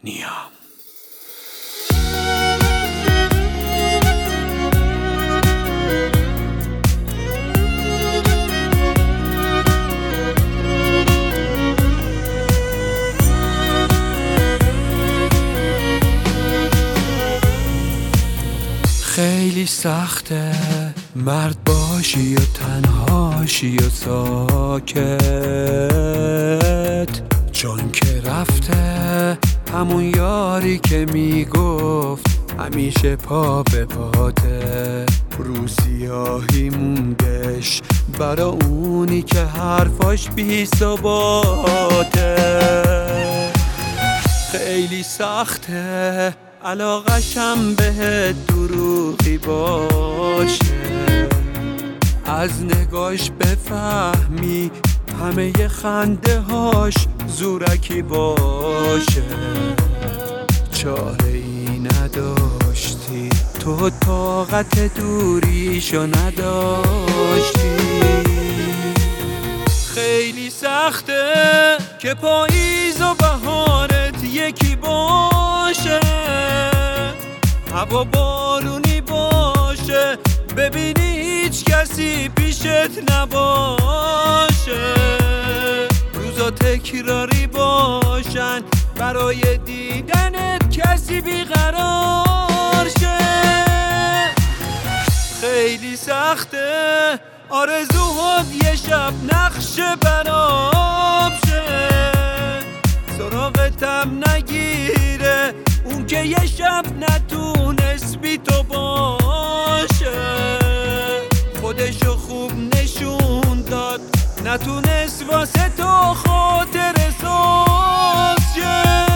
نیام. خیلی سخته مرد باشی و تنهاشی و ساکت، چون که رفته همون یاری که میگفت همیشه پا به پاته. رو سیاهی موندش برا اونی که حرفاش بی ثباته. خیلی سخته علاقشم بهت دروغی باشه، از نگاش بفهمی همه ی خنده هاش زورکی باشه. چاره ای نداشتی تو، طاقت دوریشو نداشتی. خیلی سخته که پاییز و بهارت یکی باشه، هوا بارونی باشه، ببینی هیچ کسی پیشت نباشه. روزا تکراری باشن برای دیدنت کسی بیقرار شه. خیلی سخته آرزوهات یه شب نقشه براب شه، سراغتم نگیره اون که یه شب نتونست بی تو باشه. خودشو خوب نشون داد، نتونست واسه تو خاطر ساز شه.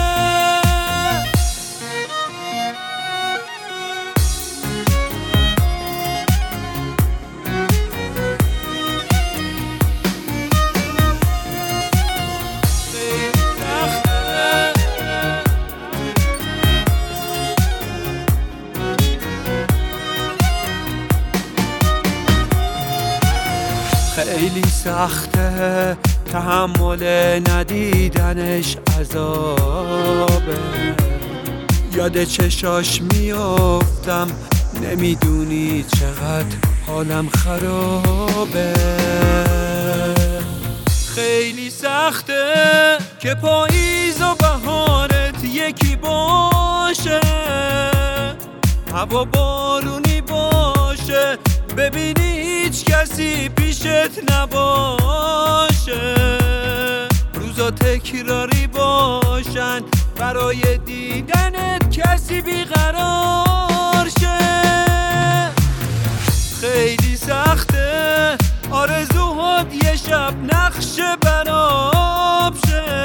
خیلی سخته تحمل ندیدنش عذابه، یاد چشاش میافتم نمیدونی چقدر حالم خرابه. خیلی سخته که پاییز و بهارت یکی باشه، هوا بارونی باشه، ببینی هیچ کسی پیشت نباشه. روزا تکراری باشن برای دیدنت کسی بیقرار شه. خیلی سخته آرزوهات یه شب نقشه براب شه،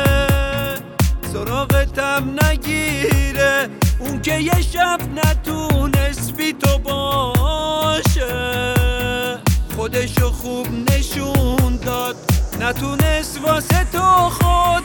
سراغتم نگیره اون که یه شب نتونست بی تو باشه. خودشو خوب نشون داد، نتونست واسه تو